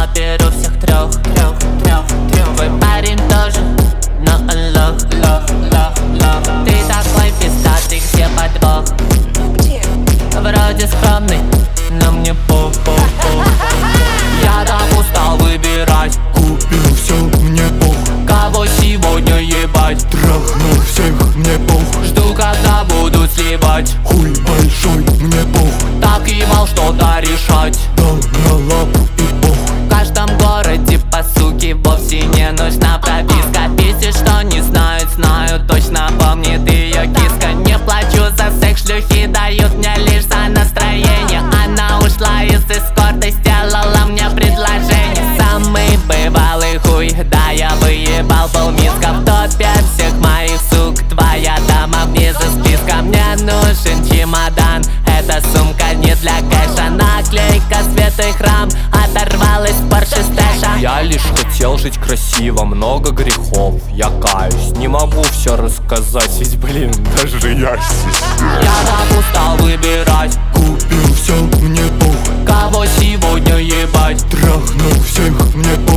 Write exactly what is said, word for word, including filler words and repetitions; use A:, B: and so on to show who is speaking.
A: беру всех трех, трех, трех, трех. Твой парень тоже, но он лох, лох, лох, лох. Ты такой пиздатый, где подвох? Вроде скромный, но мне пох, пох, пох. Я так устал выбирать.
B: Купил все, мне пох.
A: Кого сегодня ебать?
B: Трахнул всех, мне пох.
A: Жду, когда буду сливать.
B: Хуй большой, мне пох.
A: Так ебал что-то решать.
B: Дал на лапу и пох.
A: В каждом городе по суке вовсе не нужна прописка. Песни, что не знают, знают точно, помнит ее киска. Не плачу за секс, шлюхи дают мне лишь за настроение. Она ушла из эскорта, сделала мне предложение. Самый бывалый хуй, да, я выебал полмиска. В топе всех моих сук, твоя дама вниз из списка. Мне нужен чемодан, эта сумка не для кэша. Наклейка Светы Храм, оторвалась Порше Стэша.
C: Я лишь хотел жить красиво, много грехов, я каюсь. Не могу все рассказать, ведь, блин, даже я стесняюсь.
A: Я так устал выбирать.
B: Купил все, мне пох.
A: Кого сегодня ебать?
B: Трахнул всех, мне пох.